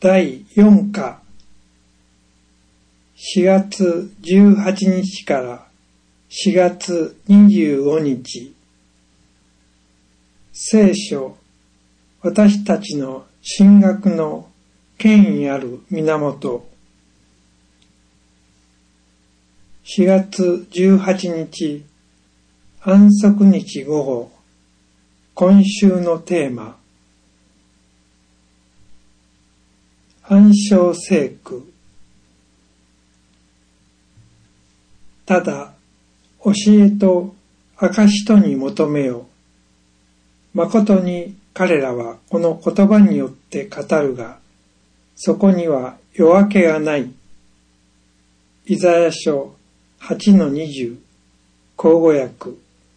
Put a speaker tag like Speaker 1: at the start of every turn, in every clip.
Speaker 1: 第4課4月18日から4月25日聖書私たちの神学の権威ある源4月18日安息日午後今週のテーマ暗唱聖句ただ教えと証とに求めよ誠に彼らはこの言葉によって語るがそこには夜明けがないイザヤ書 8-20 口語訳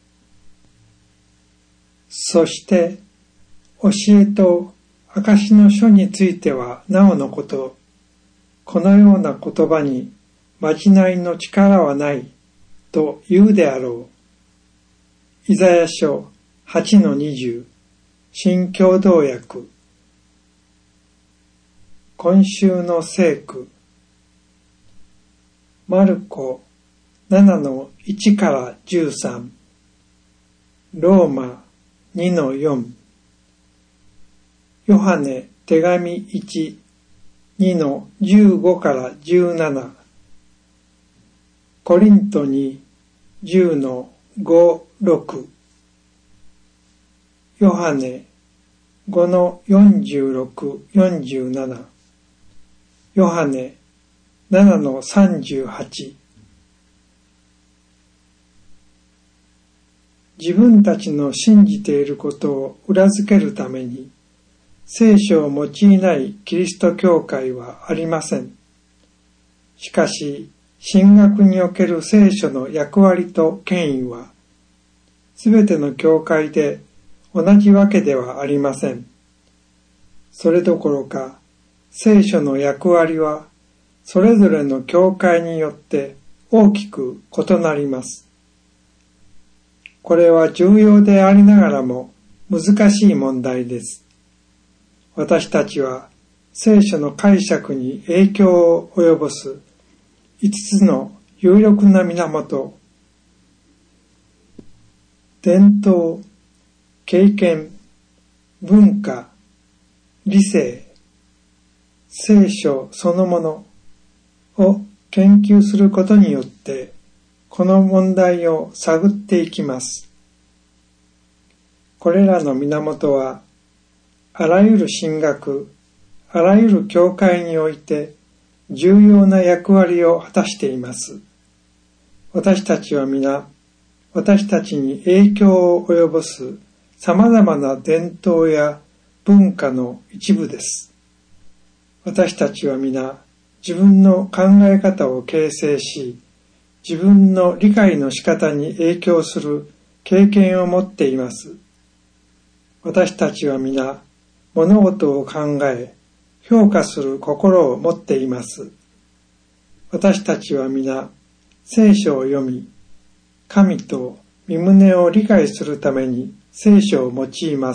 Speaker 1: そして教えと証の書についてはなおのこと、このような言葉にまじないの力はないと言うであろう。イザヤ書 8-20 新共同訳今週の聖句マルコ 7-1から13ローマ 2-4ヨハネ手紙 1、2-15から17コリントに 10-5-6ヨハネ 5-46-47ヨハネ 7-38自分たちの信じていることを裏付けるために聖書を用いないキリスト教会はありません。しかし、神学における聖書の役割と権威は、すべての教会で同じわけではありません。それどころか、聖書の役割は、それぞれの教会によって大きく異なります。これは重要でありながらも難しい問題です。私たちは聖書の解釈に影響を及ぼす5つの有力な源、伝統、経験、文化、理性、聖書そのものを研究することによってこの問題を探っていきます。これらの源はあらゆる神学、あらゆる教会において重要な役割を果たしています。私たちは皆、私たちに影響を及ぼす様々な伝統や文化の一部です。私たちは皆、自分の考え方を形成し、自分の理解の仕方に影響する経験を持っています。私たちは皆、物事を考え、評価する心を持っています。私たちは皆、聖書を読み、神と御胸を理解するために聖書を用います。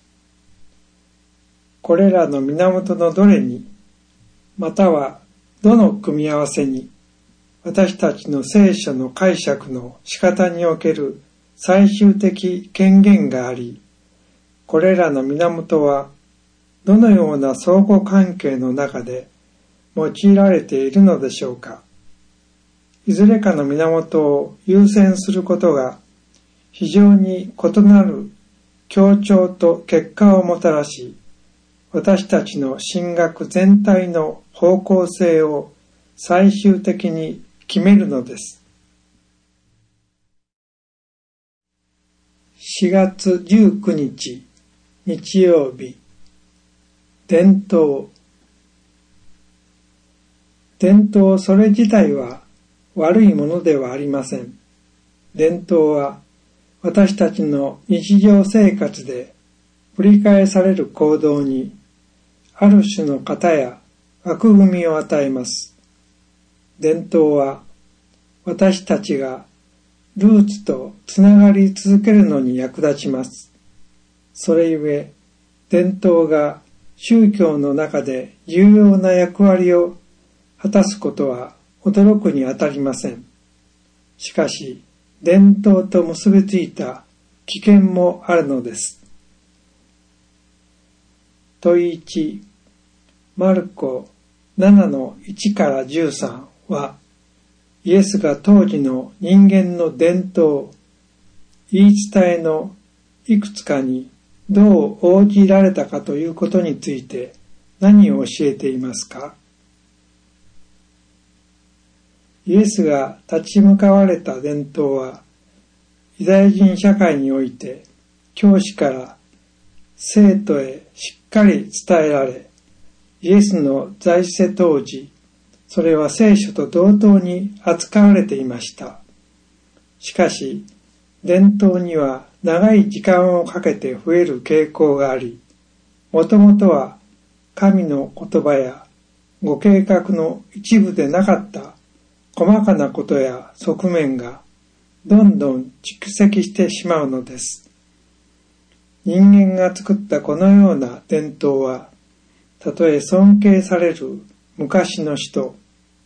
Speaker 1: これらの源のどれに、またはどの組み合わせに、私たちの聖書の解釈の仕方における最終的権限があり、これらの源はどのような相互関係の中で用いられているのでしょうか。いずれかの源を優先することが非常に異なる強調と結果をもたらし、私たちの神学全体の方向性を最終的に決めるのです。4月19日日曜日伝統それ自体は悪いものではありません。伝統は私たちの日常生活で繰り返される行動にある種の型や枠組みを与えます。伝統は私たちがルーツとつながり続けるのに役立ちます。それゆえ、伝統が宗教の中で重要な役割を果たすことは驚くにあたりません。しかし、伝統と結びついた危険もあるのです。問1、マルコ7の1から13は、イエスが当時の人間の伝統、言い伝えのいくつかにどう応じられたかということについて何を教えていますか？イエスが立ち向かわれた伝統は、ユダヤ人社会において教師から生徒へしっかり伝えられ、イエスの在世当時、それは聖書と同等に扱われていました。しかし、伝統には長い時間をかけて増える傾向があり、もともとは神の言葉やご計画の一部でなかった細かなことや側面がどんどん蓄積してしまうのです。人間が作ったこのような伝統は、たとえ尊敬される昔の人、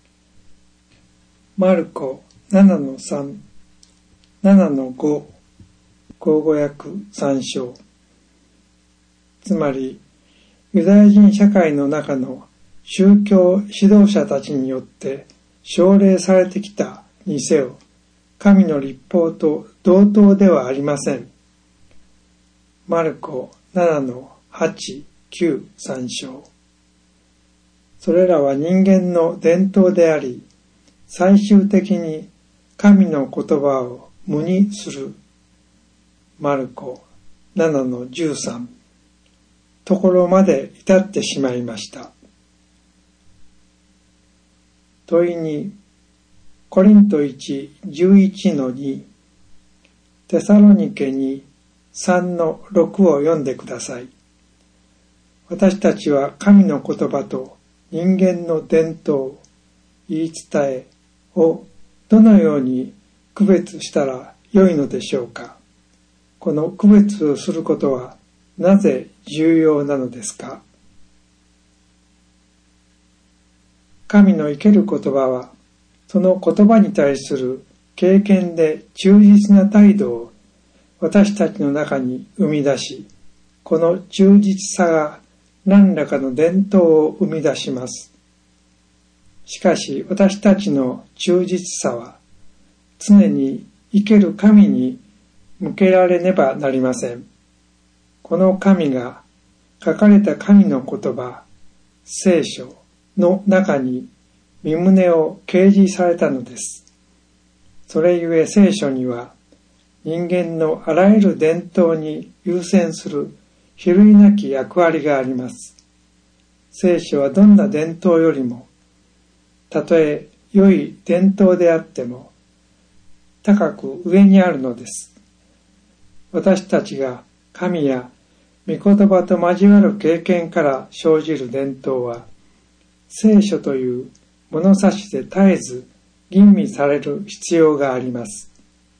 Speaker 1: マルコ7の3、7の5、口語訳参照。つまり、ユダヤ人社会の中の宗教指導者たちによって奨励されてきたにせよ、神の律法と同等ではありません。マルコ7の8、9参照。それらは人間の伝統であり、最終的に神の言葉を無にする。マルコ7の13ところまで至ってしまいました。問いに、コリント1、11の2、テサロニケに3の6を読んでください。私たちは神の言葉と人間の伝統、言い伝えをどのように区別したらよいのでしょうか。この区別をすることはなぜ重要なのですか？神の生ける言葉は、その言葉に対する経験で忠実な態度を私たちの中に生み出し、この忠実さが何らかの伝統を生み出します。しかし私たちの忠実さは常に生ける神に向けられねばなりません。この神が書かれた神の言葉、聖書の中に身旨を掲示されたのです。それゆえ聖書には人間のあらゆる伝統に優先する比類なき役割があります。聖書はどんな伝統よりも、たとえ良い伝統であっても高く上にあるのです。私たちが神や御言葉と交わる経験から生じる伝統は、聖書という物差しで絶えず吟味される必要があります。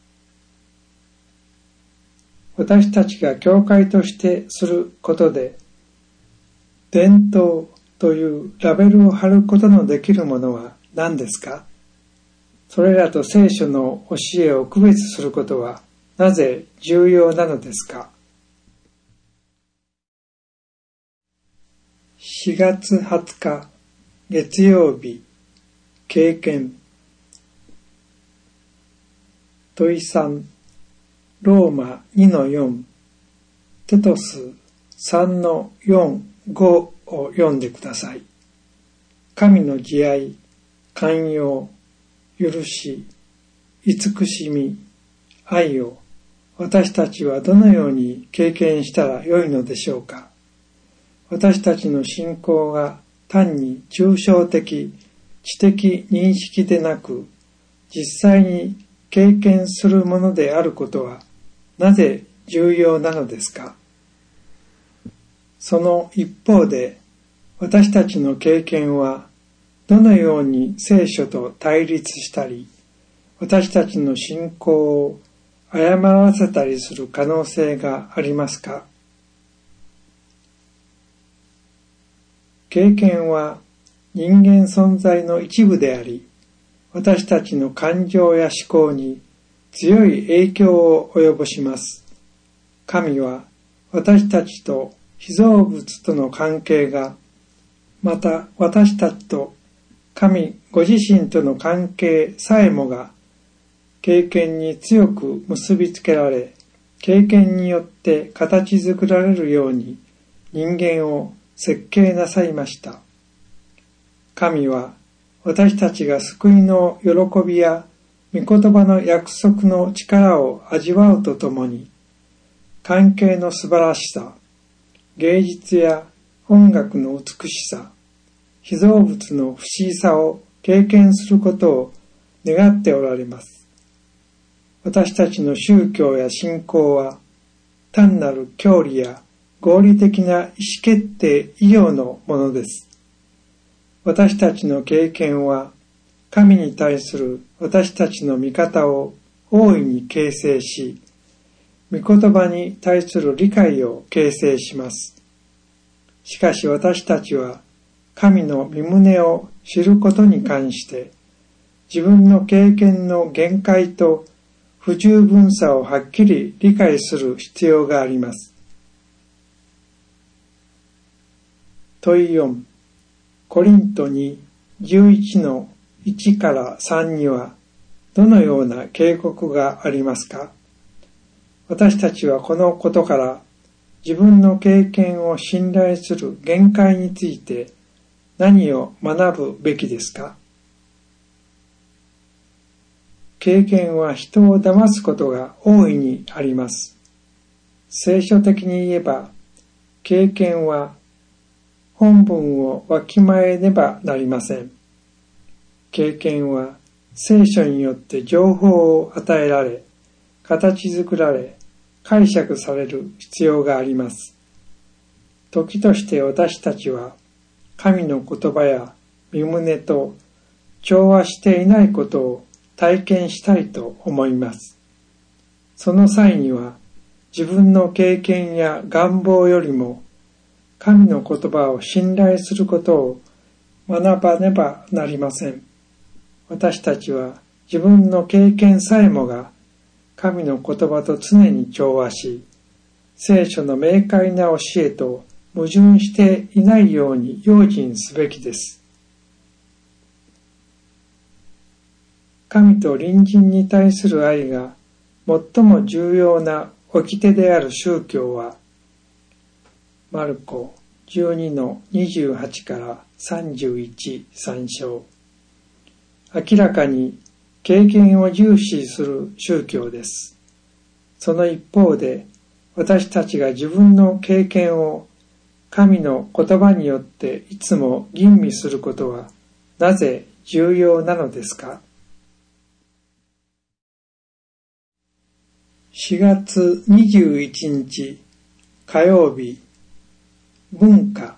Speaker 1: 私たちが教会としてすることで、伝統というラベルを貼ることのできるものは何ですか？それらと聖書の教えを区別することはなぜ重要なのですか？4月20日月曜日、経験。問3、ローマ2の4、テトス3の4、5を読んでください。神の慈愛、寛容、許し、慈しみ、愛を私たちはどのように経験したらよいのでしょうか。私たちの信仰が単に抽象的、知的認識でなく、実際に経験するものであることはなぜ重要なのですか？その一方で、私たちの経験はどのように聖書と対立したり、私たちの信仰を誤らせたりする可能性がありますか？ 経験は人間存在の一部であり、私たちの感情や思考に強い影響を及ぼします。神は私たちと被造物との関係が、また私たちと神ご自身との関係さえもが経験に強く結びつけられ、経験によって形作られるように人間を設計なさいました。神は私たちが救いの喜びや御言葉の約束の力を味わうとともに、関係の素晴らしさ、芸術や音楽の美しさ、被造物の不思議さを経験することを願っておられます。私たちの宗教や信仰は単なる教理や合理的な意思決定以上のものです。私たちの経験は神に対する私たちの見方を大いに形成し、御言葉に対する理解を形成します。しかし私たちは神の御胸を知ることに関して自分の経験の限界と不十分さをはっきり理解する必要があります。問い4、コリントに 11-1 から3にはどのような警告がありますか？私たちはこのことから自分の経験を信頼する限界について何を学ぶべきですか？経験は人を騙すことが大いにあります。聖書的に言えば、経験は本文をわきまえねばなりません。経験は聖書によって情報を与えられ、形作られ、解釈される必要があります。時として私たちは神の言葉や御胸と調和していないことを体験したいと思います。その際には自分の経験や願望よりも神の言葉を信頼することを学ばねばなりません。私たちは自分の経験さえもが神の言葉と常に調和し、聖書の明快な教えと矛盾していないように用心すべきです。神と隣人に対する愛が最も重要な掟である宗教は、マルコ 12-28 から31、参照。明らかに経験を重視する宗教です。その一方で、私たちが自分の経験を神の言葉によっていつも吟味することはなぜ重要なのですか？4月21日火曜日、文化。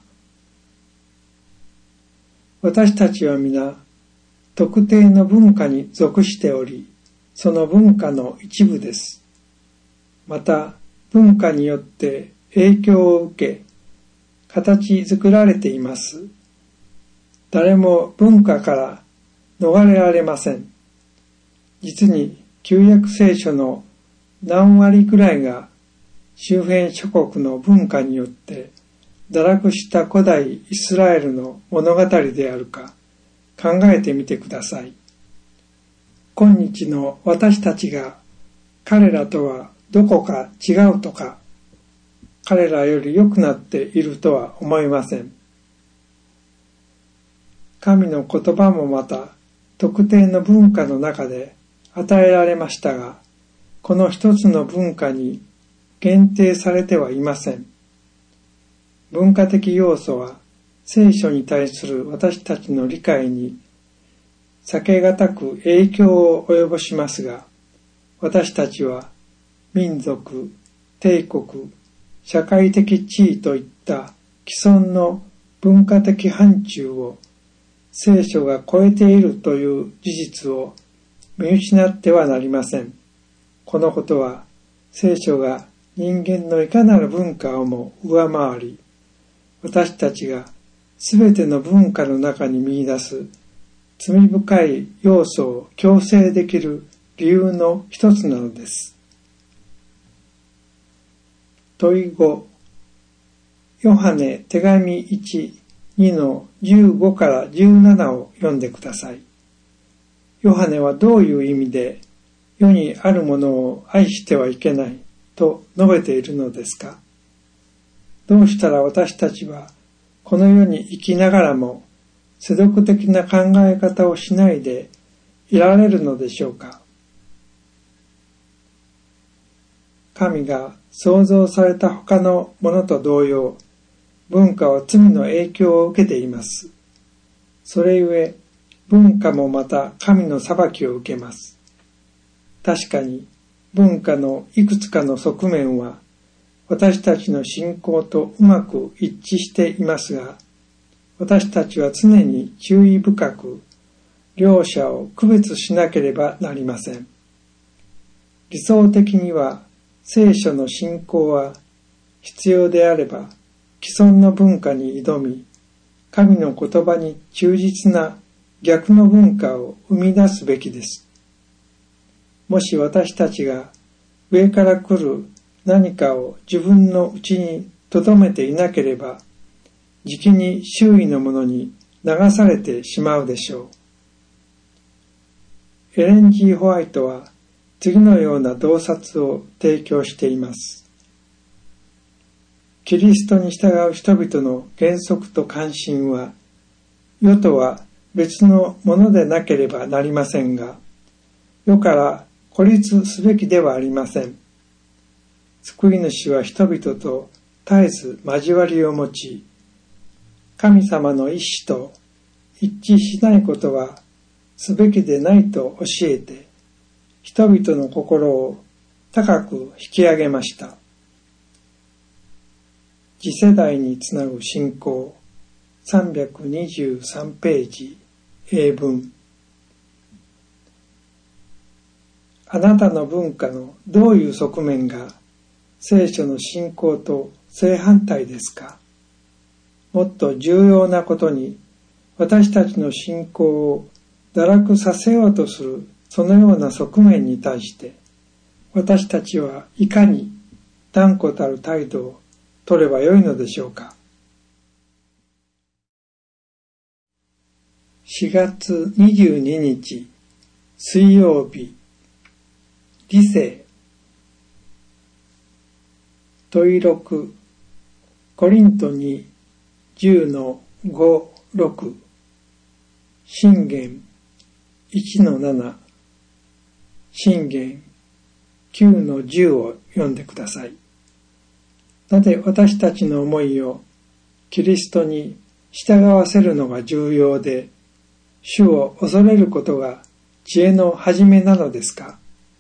Speaker 1: 私たちは皆特定の文化に属しており、その文化の一部です。また文化によって影響を受け、形作られています。誰も文化から逃れられません。実に旧約聖書の何割くらいが周辺諸国の文化によって堕落した古代イスラエルの物語であるか考えてみてください。今日の私たちが彼らとはどこか違うとか、彼らより良くなっているとは思いません。神の言葉もまた特定の文化の中で与えられましたが、この一つの文化に限定されてはいません。文化的要素は聖書に対する私たちの理解に避けがたく影響を及ぼしますが、私たちは民族、帝国、社会的地位といった既存の文化的範疇を聖書が超えているという事実を見失ってはなりません。このことは聖書が人間のいかなる文化をも上回り、私たちがすべての文化の中に見出す罪深い要素を強制できる理由の一つなのです。問い5、ヨハネ手紙1、2の15から17を読んでください。ヨハネはどういう意味で世にあるものを愛してはいけないと述べているのですか？どうしたら私たちはこの世に生きながらも世俗的な考え方をしないでいられるのでしょうか？神が創造された他のものと同様、文化は罪の影響を受けています。それゆえ、文化もまた神の裁きを受けます。確かに、文化のいくつかの側面は、私たちの信仰とうまく一致していますが、私たちは常に注意深く、両者を区別しなければなりません。理想的には、聖書の信仰は必要であれば、既存の文化に挑み、神の言葉に忠実な逆の文化を生み出すべきです。もし私たちが上から来る何かを自分の内に留めていなければ、じきに周囲のものに流されてしまうでしょう。エレン・G・ホワイトは次のような洞察を提供しています。キリストに従う人々の原則と関心は、世とは別のものでなければなりませんが、世から孤立すべきではありません。救い主は人々と絶えず交わりを持ち、神様の意志と一致しないことはすべきでないと教えて、人々の心を高く引き上げました。次世代につなぐ信仰323ページ英文。あなたの文化のどういう側面が聖書の信仰と正反対ですか？もっと重要なことに、私たちの信仰を堕落させようとするそのような側面に対して、私たちはいかに断固たる態度を取ればよいのでしょうか。4月22日水曜日、理性。問い6、コリントに10の5、6、箴言1の7、箴言9の10を読んでください。なぜ私たちの思いをキリストに従わせるのが重要で、主を恐れることが知恵の始めなのですか？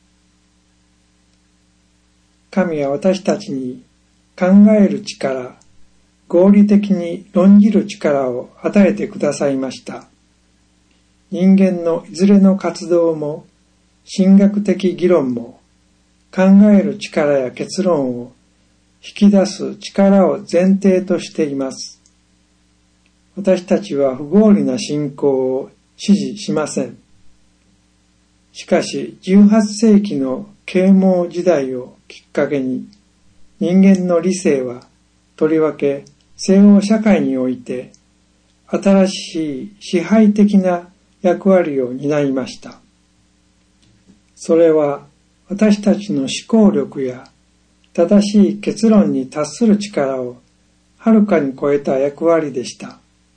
Speaker 1: 神は私たちに考える力、合理的に論じる力を与えてくださいました。人間のいずれの活動も、神学的議論も、考える力や結論を引き出す力を前提としています。私たちは不合理な信仰を支持しません。しかし、18世紀の啓蒙時代をきっかけに、人間の理性は、とりわけ西欧社会において、新しい支配的な役割を担いました。それは、私たちの思考力や正しい結論に達する力をはるかに超えた役割でした。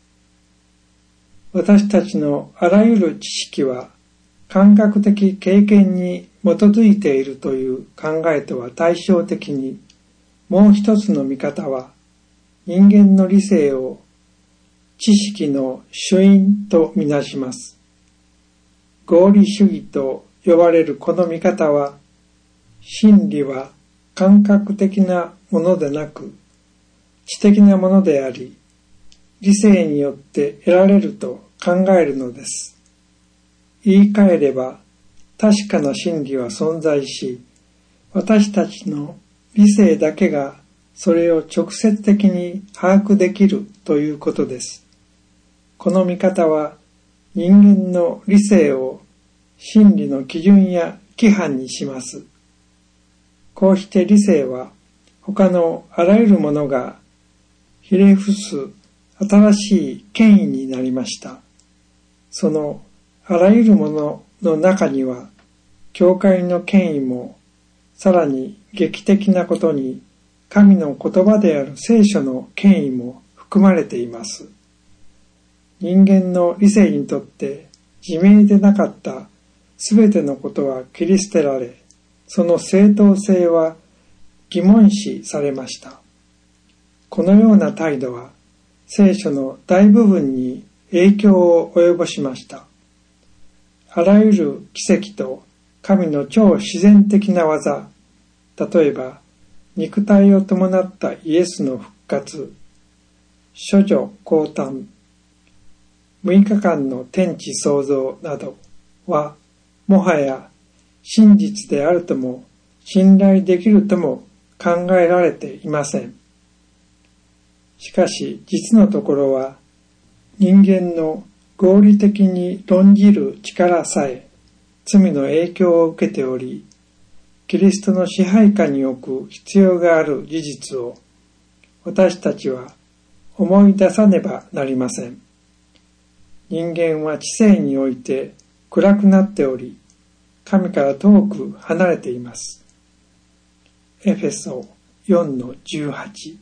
Speaker 1: 私たちのあらゆる知識は感覚的経験に基づいているという考えとは対照的に、もう一つの見方は人間の理性を知識の主因とみなします。合理主義と呼ばれるこの見方は、真理は感覚的なものでなく知的なものであり、理性によって得られると考えるのです。言い換えれば、確かな真理は存在し、私たちの理性だけがそれを直接的に把握できるということです。 この見方は人間の理性を真理の基準や規範にします。こうして理性は他のあらゆるものがひれ伏す新しい権威になりました。そのあらゆるものの中には、教会の権威も、さらに劇的なことに神の言葉である聖書の権威も含まれています。人間の理性にとって自明でなかったすべてのことは切り捨てられ、その正当性は疑問視されました。このような態度は聖書の大部分に影響を及ぼしました。あらゆる奇跡と神の超自然的な技、例えば肉体を伴ったイエスの復活、処女降誕、6日間の天地創造などはもはや真実であるとも信頼できるとも考えられていません。しかし実のところは人間の合理的に論じる力さえ罪の影響を受けており、キリストの支配下に置く必要がある事実を私たちは思い出さねばなりません。人間は知性において暗くなっており、神から遠く離れています。エフェソ 4-18。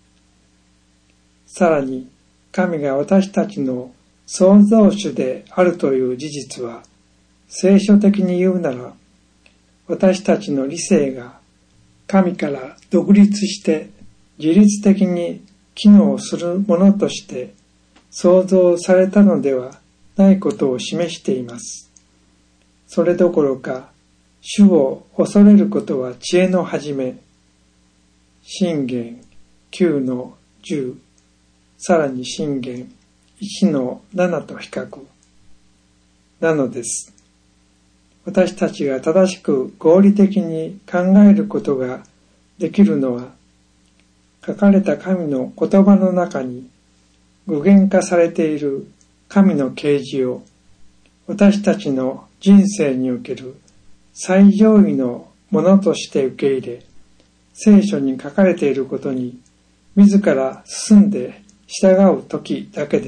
Speaker 1: さらに、神が私たちの創造主であるという事実は、聖書的に言うなら、私たちの理性が神から独立して自律的に機能するものとして創造されたのではないことを示しています。それどころか、主を恐れることは知恵の始め。箴言 9-10、さらに箴言 1-7 と比較なのです。私たちが正しく合理的に考えることができるのは、書かれた神の言葉の中に具現化されている神の啓示を私たちの人生における最上位のものとして受け入れ、聖書に書かれていることに自ら進んで従う時だけです。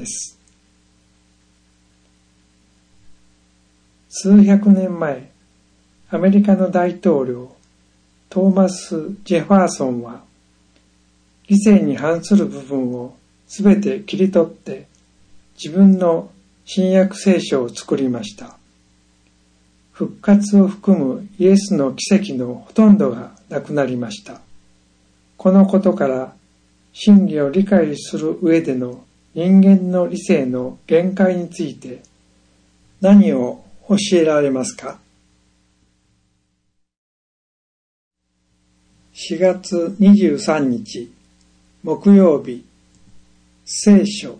Speaker 1: 数百年前、アメリカの大統領トーマス・ジェファーソンは理性に反する部分をすべて切り取って自分の新約聖書を作りました。復活を含むイエスの奇跡のほとんどがなくなりました。このことから真理を理解する上での人間の理性の限界について何を教えられますか？4月23日木曜日、聖書。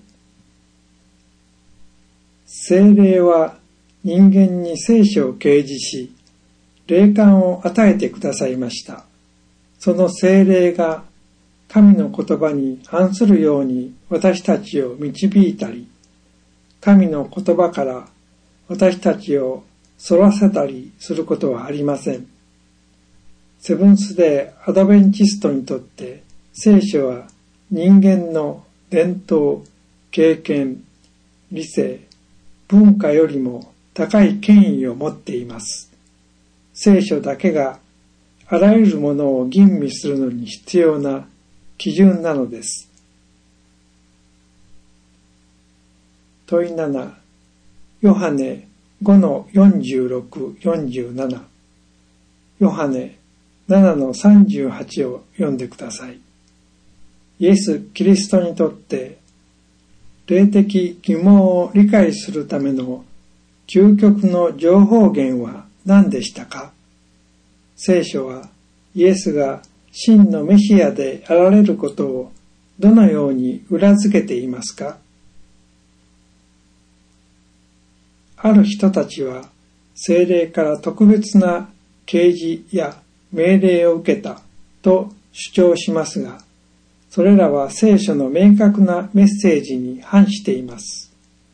Speaker 1: 聖霊は人間に聖書を啓示し、霊感を与えてくださいました。その聖霊が神の言葉に反するように私たちを導いたり、神の言葉から私たちを逸らせたりすることはありません。セブンスデー・アドベンチストにとって聖書は人間の伝統、経験、理性、文化よりも高い権威を持っています。聖書だけがあらゆるものを吟味するのに必要な基準なのです。問い7、ヨハネ 5-46-47、ヨハネ 7-38 を読んでください。イエス・キリストにとって霊的疑問を理解するための究極の情報源は何でしたか？聖書はイエスが真のメシアであられることをどのように裏付けていますか？ある人たちは聖霊から特別な啓示や命令を受けたと主張しますが、それらは聖書の明確なメッセージに反しています。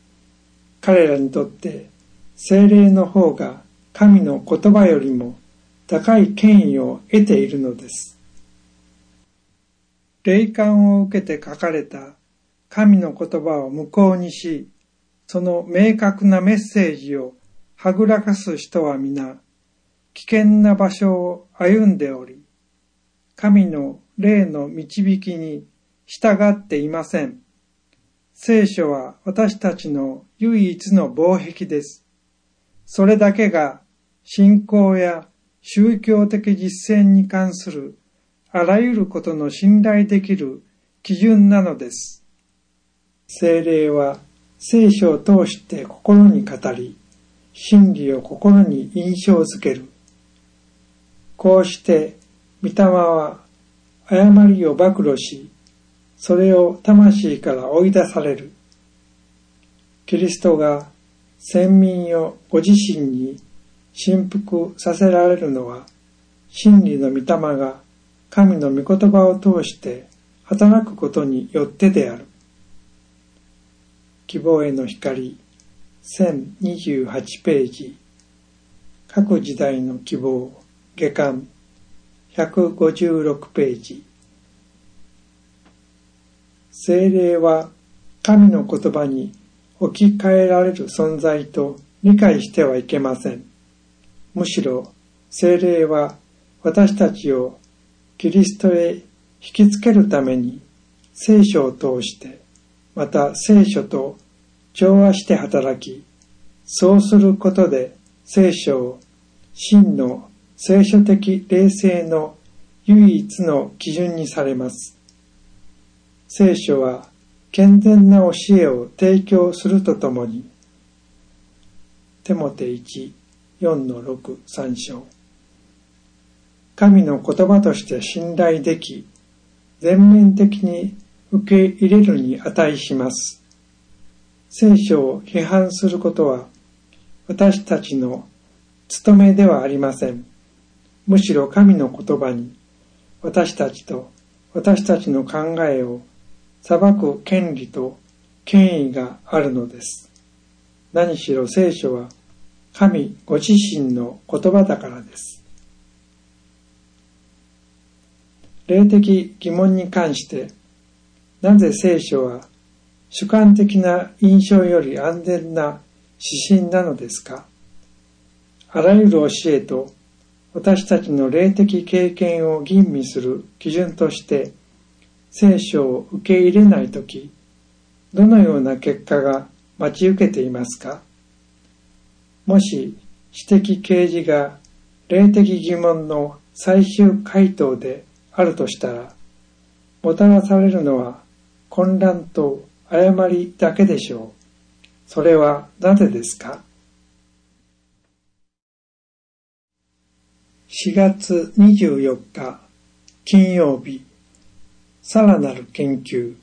Speaker 1: 彼らにとって聖霊の方が神の言葉よりも高い権威を得ているのです。霊感を受けて書かれた神の言葉を無効にし、その明確なメッセージをはぐらかす人は皆、危険な場所を歩んでおり、神の霊の導きに従っていません。聖書は私たちの唯一の防壁です。それだけが信仰や宗教的実践に関するあらゆることの信頼できる基準なのです。聖霊は聖書を通して心に語り、真理を心に印象づける。こうして御霊は誤りを暴露し、それを魂から追い出される。キリストが先民をご自身に信服させられるのは、真理の御霊が神の御言葉を通して働くことによってである。希望への光1028ページ、各時代の希望下巻156ページ。聖霊は神の言葉に置き換えられる存在と理解してはいけません。むしろ聖霊は私たちをキリストへ引きつけるために聖書を通して、また聖書と調和して働き、そうすることで聖書を真の聖書的霊性の唯一の基準にされます。聖書は健全な教えを提供するとともに、テモテ1:4-6 3章、神の言葉として信頼でき、全面的に受け入れるに値します。聖書を批判することは私たちの務めではありません。むしろ神の言葉に私たちと私たちの考えを裁く権利と権威があるのです。何しろ聖書は神ご自身の言葉だからです。霊的疑問に関して、なぜ聖書は主観的な印象より安全な指針なのですか？あらゆる教えと私たちの霊的経験を吟味する基準として聖書を受け入れないとき、どのような結果が待ち受けていますか？もし私的啓示が霊的疑問の最終回答であるとしたら、もたらされるのは混乱と誤りだけでしょう。それはなぜですか？4月24日金曜日、さらなる研究。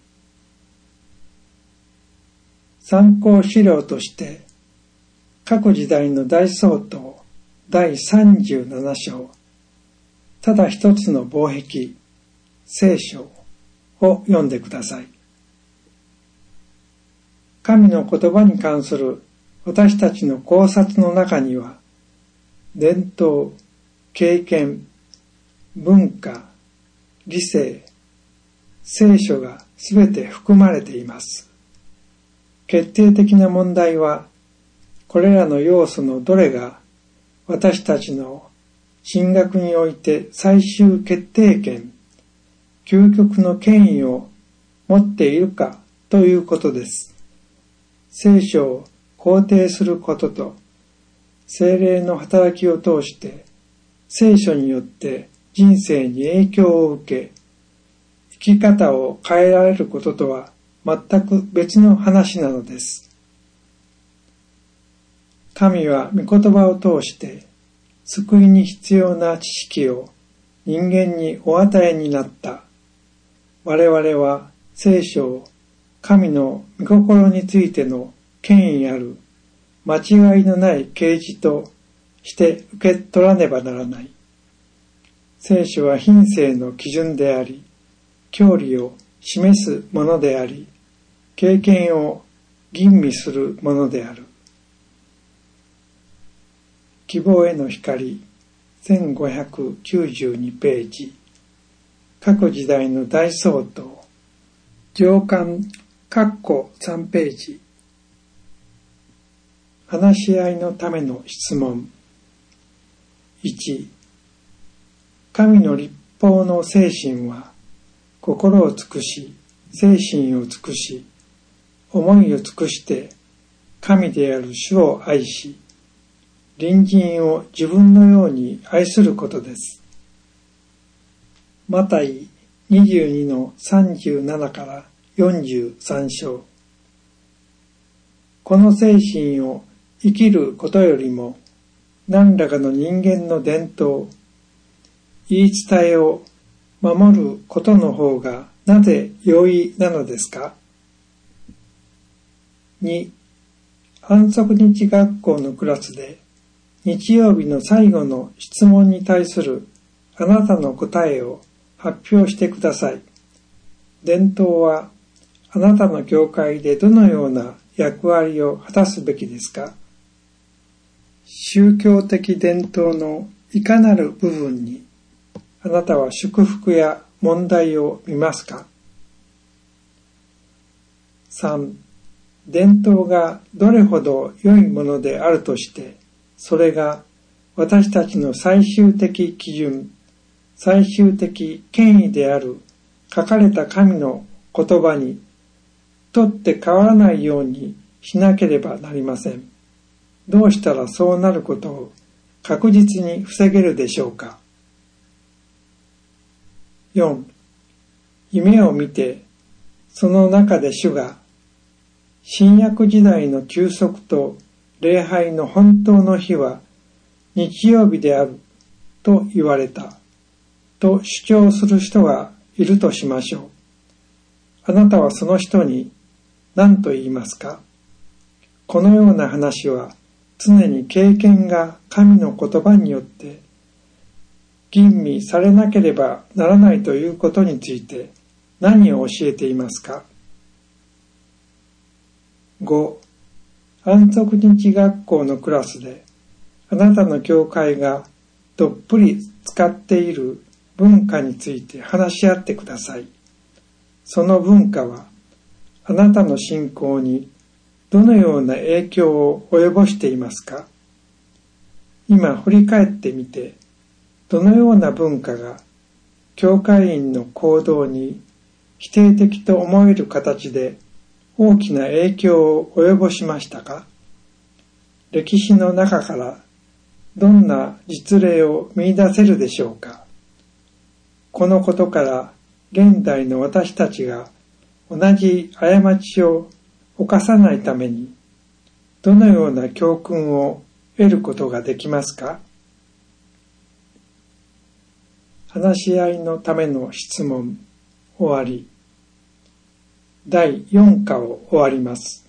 Speaker 1: 参考資料として各時代の大総統第37章、ただ一つの防壁、聖書を読んでください。神の言葉に関する私たちの考察の中には、伝統、経験、文化、理性、聖書がすべて含まれています。決定的な問題は、これらの要素のどれが私たちの神学において最終決定権、究極の権威を持っているかということです。聖書を肯定することと、聖霊の働きを通して聖書によって人生に影響を受け、生き方を変えられることとは全く別の話なのです。神は御言葉を通して救いに必要な知識を人間にお与えになった。我々は聖書を神の御心についての権威ある間違いのない啓示として受け取らねばならない。聖書は品性の基準であり、教理を示すものであり、経験を吟味するものである。 希望への光1592ページ。各時代の大総統上巻3ページ。話し合いのための質問。1、神の律法の精神は、心を尽くし、精神を尽くし、思いを尽くして、神である主を愛し、隣人を自分のように愛することです。マタイ22の37から43章。この精神を生きることよりも、何らかの人間の伝統、言い伝えを守ることの方がなぜ容易なのですか？ 2. 安息日学校のクラスで日曜日の最後の質問に対するあなたの答えを発表してください。伝統はあなたの教会でどのような役割を果たすべきですか？宗教的伝統のいかなる部分にあなたは祝福や問題を見ますか？ 3. 伝統がどれほど良いものであるとして、それが私たちの最終的基準、最終的権威である書かれた神の言葉にとって変わらないようにしなければなりません。どうしたらそうなることを確実に防げるでしょうか。4. 夢を見て、その中で主が、新約時代の休息と礼拝の本当の日は日曜日であると言われた、と主張する人がいるとしましょう。あなたはその人に何と言いますか？このような話は常に経験が神の言葉によって吟味されなければならないということについて何を教えていますか？ 5. 安息日学校のクラスであなたの教会がどっぷり使っている文化について話し合ってください。その文化はあなたの信仰にどのような影響を及ぼしていますか？今振り返ってみて、どのような文化が教会員の行動に否定的と思える形で大きな影響を及ぼしましたか？歴史の中からどんな実例を見出せるでしょうか？このことから現代の私たちが同じ過ちを犯さないためにどのような教訓を得ることができますか？話し合いのための質問終わり。第4課を終わります。